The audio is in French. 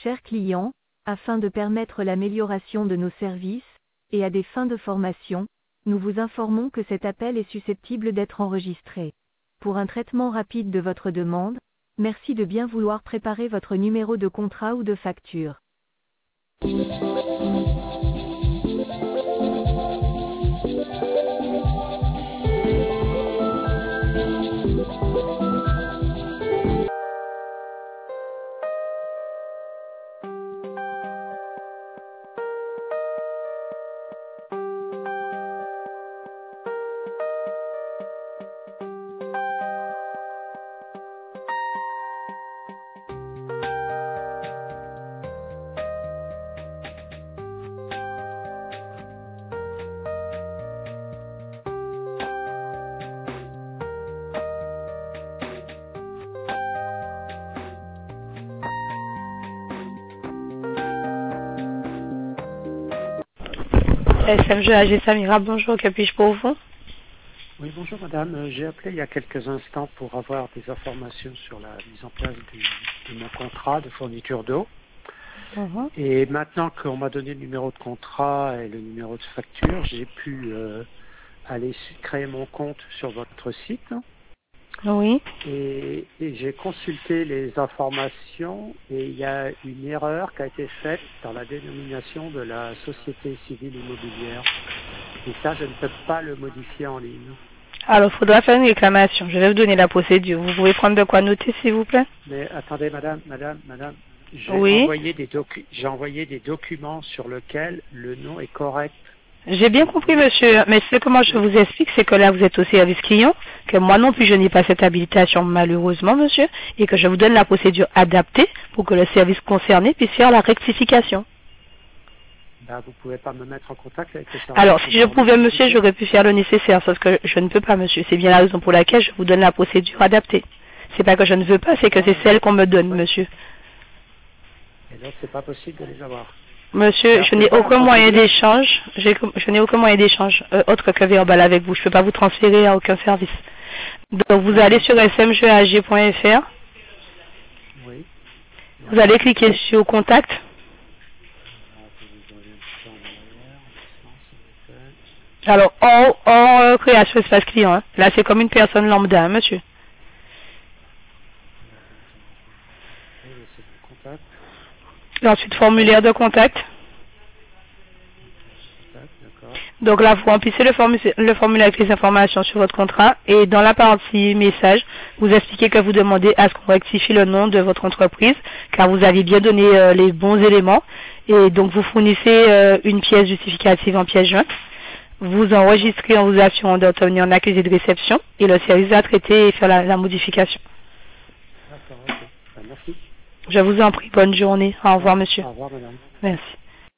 chers clients, afin de permettre l'amélioration de nos services, et à des fins de formation, nous vous informons que cet appel est susceptible d'être enregistré. Pour un traitement rapide de votre demande, merci de bien vouloir préparer votre numéro de contrat ou de facture. SMG AG Samira, bonjour, que puis-je pour vous? Oui, bonjour madame. J'ai appelé il y a quelques instants pour avoir des informations sur la mise en place de mon contrat de fourniture d'eau. Et maintenant qu'on m'a donné le numéro de contrat et le numéro de facture, j'ai pu aller créer mon compte sur votre site. Oui. Et j'ai consulté les informations et il y a une erreur qui a été faite dans la dénomination de la société civile immobilière. Et ça, je ne peux pas le modifier en ligne. Alors, il faudra faire une réclamation. Je vais vous donner la procédure. Vous pouvez prendre de quoi noter, s'il vous plaît? Mais attendez, madame. J'ai Oui. envoyé des documents sur lesquels le nom est correct. J'ai bien compris, monsieur, mais ce que moi je vous explique, c'est que là, vous êtes au service client, que moi non plus, je n'ai pas cette habilitation, malheureusement, monsieur, et que je vous donne la procédure adaptée pour que le service concerné puisse faire la rectification. Ben, vous pouvez pas me mettre en contact avec le service. Alors, si je pouvais, monsieur, j'aurais pu faire le nécessaire, sauf que je ne peux pas, monsieur. C'est bien la raison pour laquelle je vous donne la procédure adaptée. C'est pas que je ne veux pas, c'est que c'est celle qu'on me donne, monsieur. Et donc, c'est pas possible de les avoir. Monsieur, alors, je n'ai aucun moyen d'échange. Je n'ai aucun moyen d'échange autre que verbal avec vous. Je ne peux pas vous transférer à aucun service. Donc, vous allez sur smgag.fr. Oui. Vous allez cliquer sur Contact. Alors, en création espace client. Hein. Là, c'est comme une personne lambda, hein, monsieur. Et ensuite, formulaire de contact. Donc là, vous remplissez le formulaire avec les informations sur votre contrat et dans la partie message, vous expliquez que vous demandez à ce qu'on rectifie le nom de votre entreprise car vous avez bien donné les bons éléments et donc vous fournissez une pièce justificative en pièce jointe. Vous enregistrez en vous assurant d'obtenir un accusé de réception et le service va traiter et faire la modification. D'accord, ok. Merci. Je vous en prie, bonne journée. Au revoir, monsieur. Au revoir, madame. Merci.